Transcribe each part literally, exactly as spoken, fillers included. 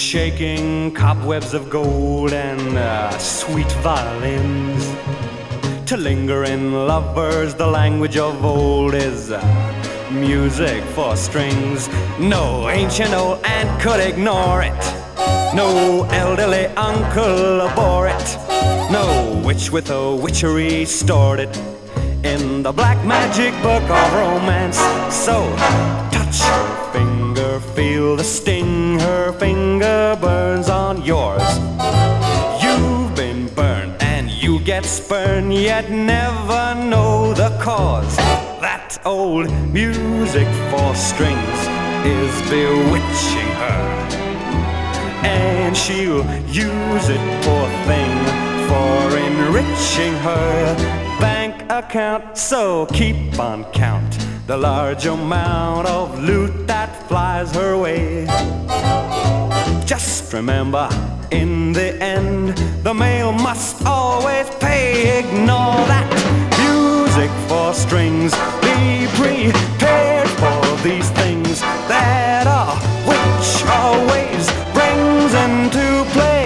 shaking cobwebs of gold and uh, sweet violins. To linger in lovers, the language of old is uh, music for strings. No ancient old aunt could ignore it. No elderly uncle bore it. No witch with a witchery stored it in the black magic book of romance. So touch her finger, feel the sting. Her finger burns on yours. You've been burned and you get spurned, yet never know the cause. That old music for strings is bewitching her, and she'll use it, poor thing, for enriching her bank account. So keep on count the large amount of loot that flies her way. Just remember, in the end, the mail must always pay. Ignore that music for strings. Be prepared for these things that a witch always brings into play.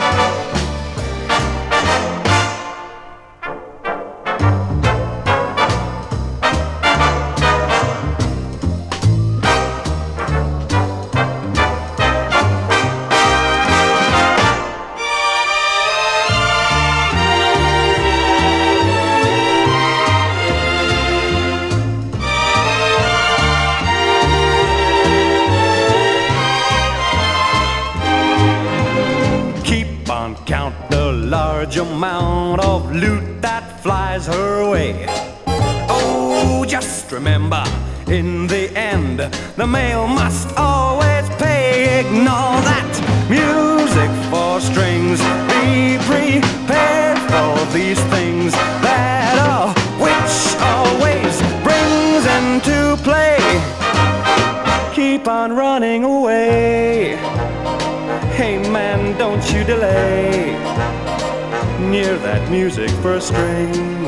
Count the large amount of loot that flies her way. Oh, just remember, in the end, the mail must always pay. Ignore that music for strings. Be prepared for these things that a witch always brings into play. Keep on running away. Hey man, don't you delay near that music for strings.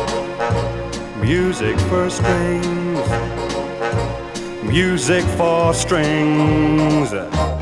Music for strings. Music for strings.